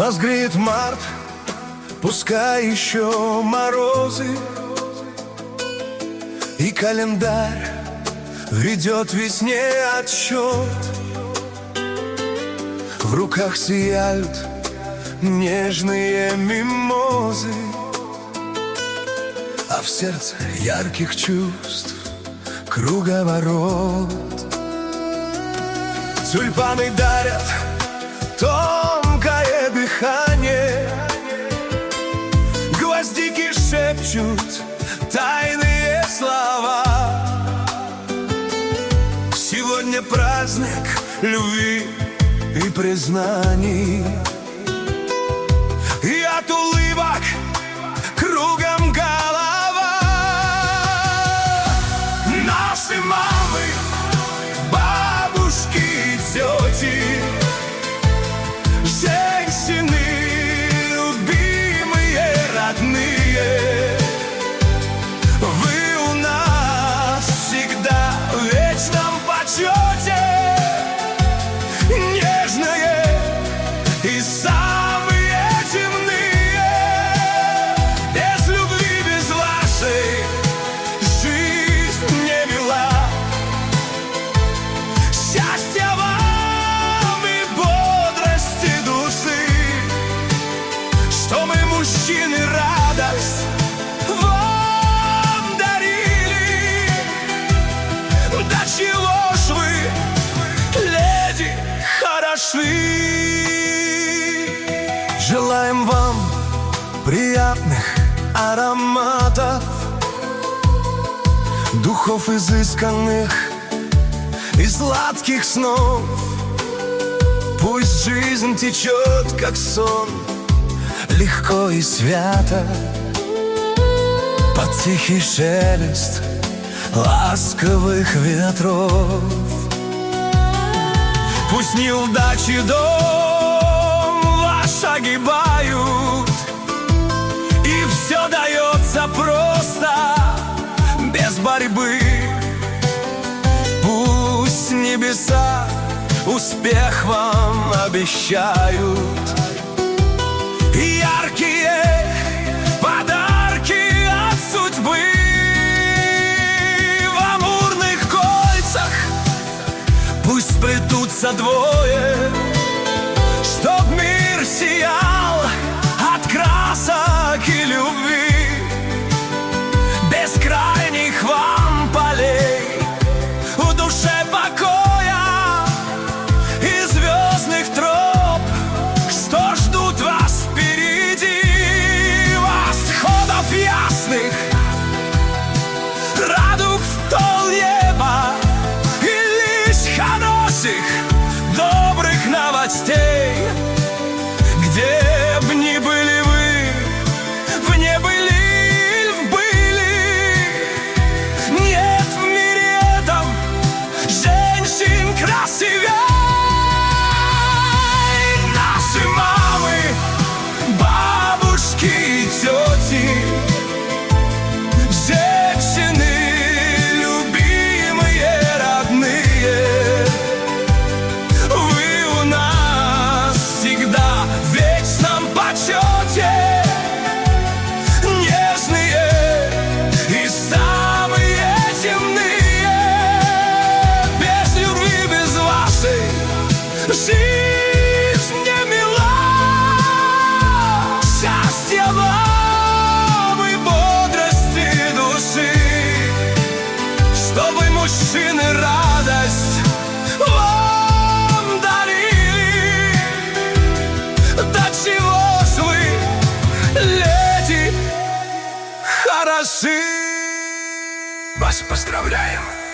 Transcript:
Нас греет март, пускай еще морозы, и календарь ведет весне отсчет. В руках сияют нежные мимозы, а в сердце ярких чувств круговорот. Тюльпаны дарят тонкое дыхание, гвоздики шепчут тайные слова. Сегодня праздник любви и признаний, и от улыбок кругом голова. Наши мамы, бабушки и тети, женщины любимые, родные, вы у нас всегда в вечном почете, нежные и самые земные. Без любви, без вашей жизнь не мила. Счастья вам и бодрости души, что мы, мужчины, радость вам дарили. До чего ж вы, леди, хороши. Желаем вам приятных ароматов, духов изысканных и сладких снов. Пусть жизнь течет, как сон, легко и свято, под тихий шелест ласковых ветров. Пусть неудачи дом ваш огибают, и все дается просто, без борьбы. Пусть небеса успех вам обещают, и яркие подарки от судьбы. В амурных кольцах пусть сплетутся двое, чтоб мир сиял от красок и любви. Бескрайних вам полей, в душе покоя и звездных троп, что ждут вас впереди. Восходов ясных, радуг вдоль неба, и лишь хороших, добрых новостей. Где б ни были вы, вне были ль были, нет в мире этом женщин красивей. Наши мамы, бабушки и тети, женщины любимые, родные, вы у нас всегда в вечном почете, нежные и самые земные. Без любви, без вашей жизнь не мила. Счастья вам и бодрости души, чтобы мужчины радость вам дарили. До чего ж вы, леди, хороши. Вас поздравляем!